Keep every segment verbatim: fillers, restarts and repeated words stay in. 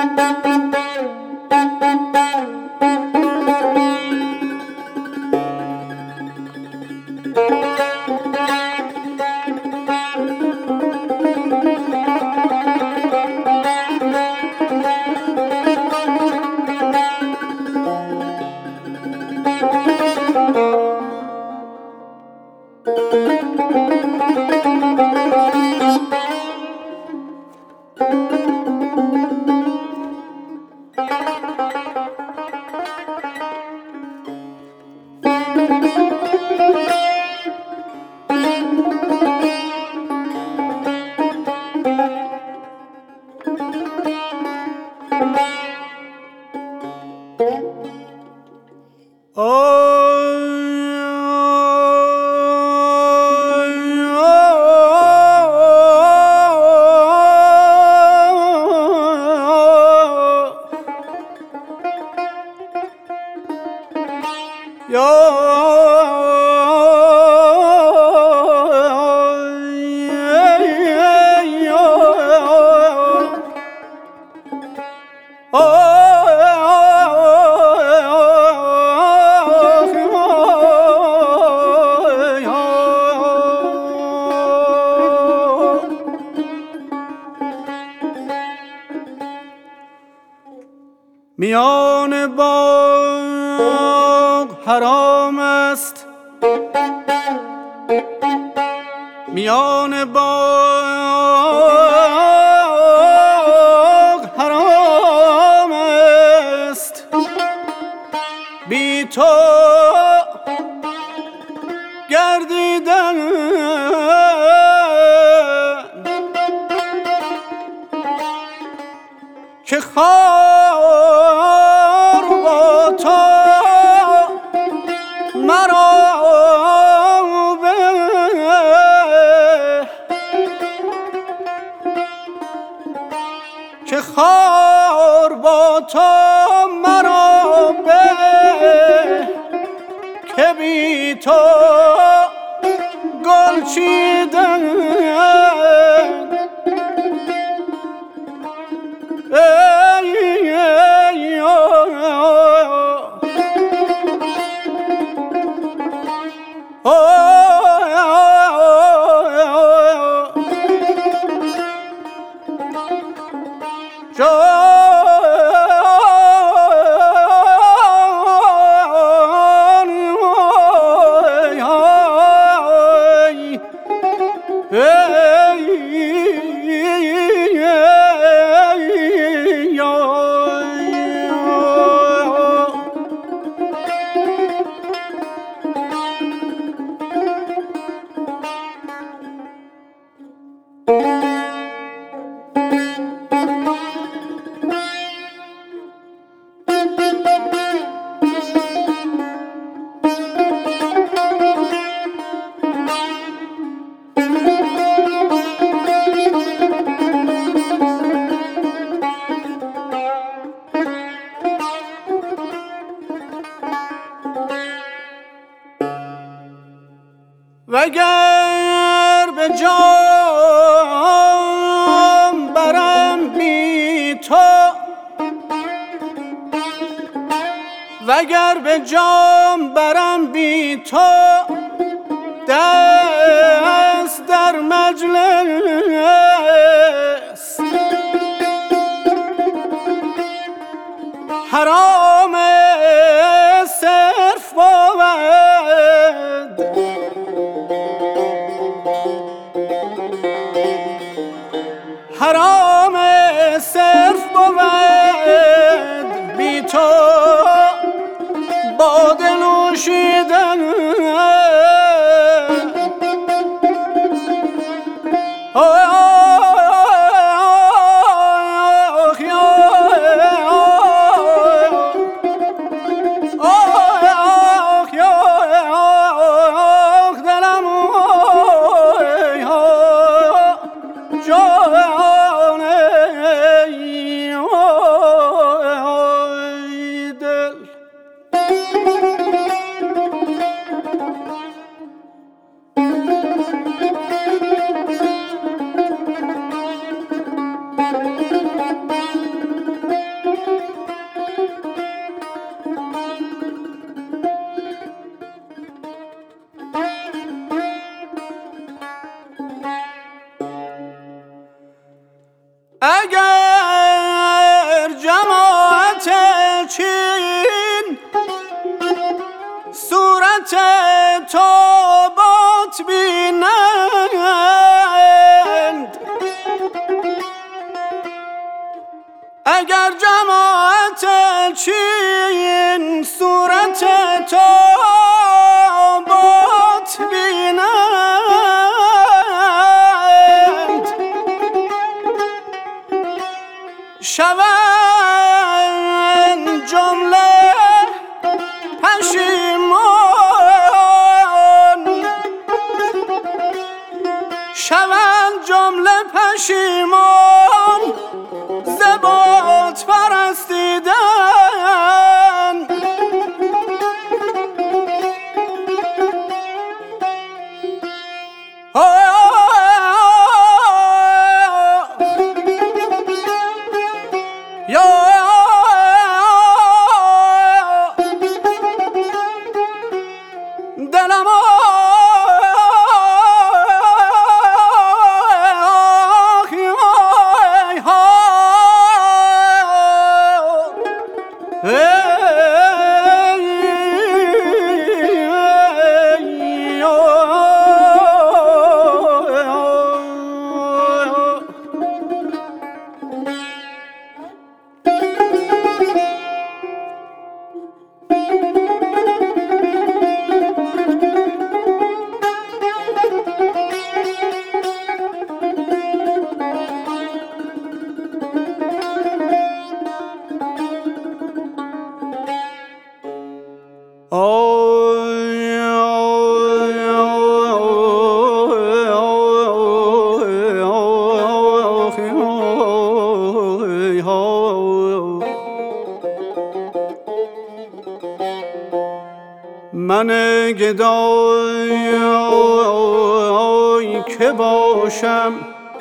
میان باغ حرام است، میان باغ حرام است، بی تو گردیدن که خار با تو مرا به که خار با تو مرا به که بی تو گل چیدن وگر به جام برم بی تو، وگر به جام برم بی تو، دست در مجلس حرام صرف بود، حرام صرف بود، بی تو باده نوشیدن چین صورت تو بات بینند. اگر جماعت چین صورت تو بات بینند، شوند جمله پشیمان، شوند جمله پشیمان ز بت پرستیدن. دلم من گدای که باشم،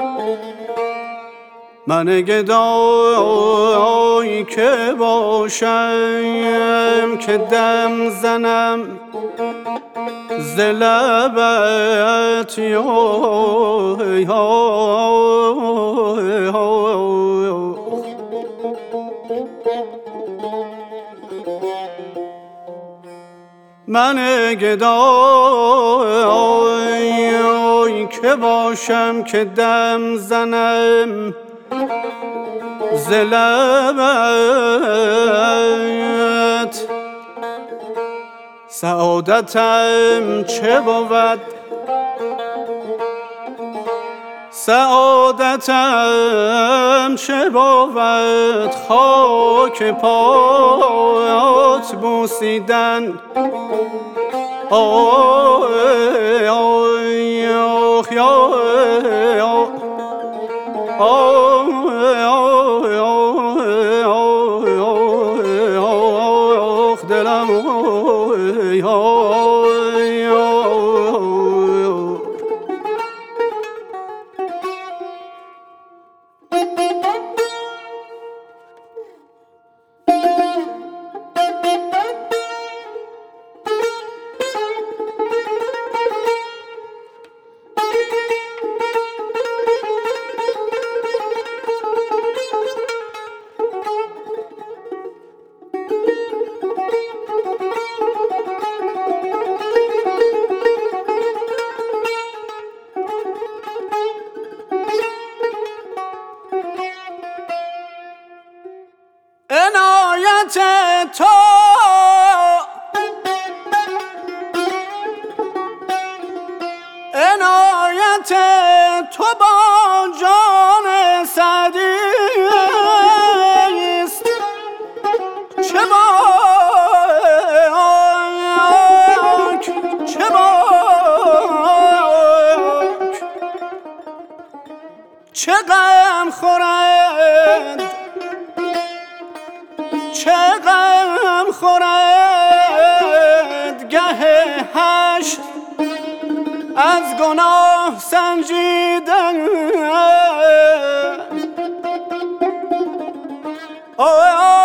من گدای که باشم که دم زنم ز لبت. من گدای که باشم که دم زنم ز لبت. سعادتم چه بود، سعادتم چه بود، خاک پات بوسیدن. آی آی آخ آخ دلم عنایت تو عنایت تو با جان سعدی است. چه باک چه باک چه غم خورند، چه غم خورد گه حشر از گناه سنجیدن. آه